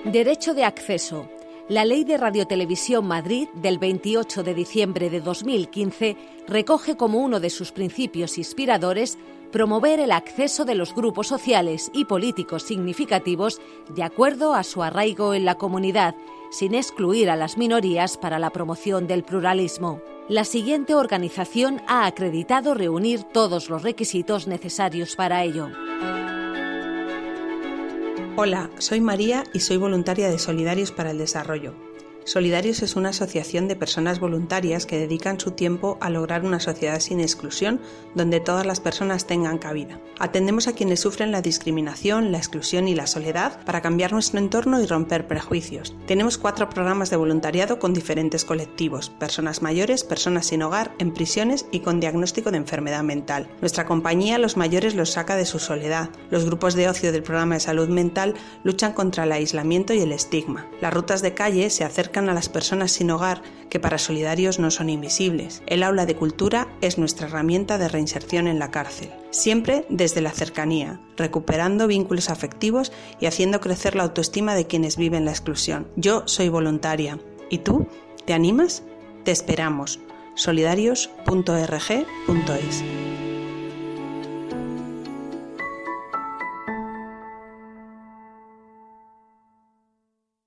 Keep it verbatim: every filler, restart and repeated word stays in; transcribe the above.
Derecho de acceso. La Ley de Radiotelevisión Madrid del veintiocho de diciembre de dos mil quince recoge como uno de sus principios inspiradores promover el acceso de los grupos sociales y políticos significativos de acuerdo a su arraigo en la comunidad, sin excluir a las minorías para la promoción del pluralismo. La siguiente organización ha acreditado reunir todos los requisitos necesarios para ello. Hola, soy María y soy voluntaria de Solidarios para el Desarrollo. Solidarios es una asociación de personas voluntarias que dedican su tiempo a lograr una sociedad sin exclusión, donde todas las personas tengan cabida. Atendemos a quienes sufren la discriminación, la exclusión y la soledad para cambiar nuestro entorno y romper prejuicios. Tenemos cuatro programas de voluntariado con diferentes colectivos: personas mayores, personas sin hogar, en prisiones y con diagnóstico de enfermedad mental. Nuestra compañía a los mayores los saca de su soledad. Los grupos de ocio del programa de salud mental luchan contra el aislamiento y el estigma. Las rutas de calle se acercan a las personas sin hogar, que para Solidarios no son invisibles. El aula de cultura es nuestra herramienta de reinserción en la cárcel, siempre desde la cercanía, recuperando vínculos afectivos y haciendo crecer la autoestima de quienes viven la exclusión. Yo soy voluntaria. ¿Y tú? ¿Te animas? Te esperamos. solidarios punto org punto es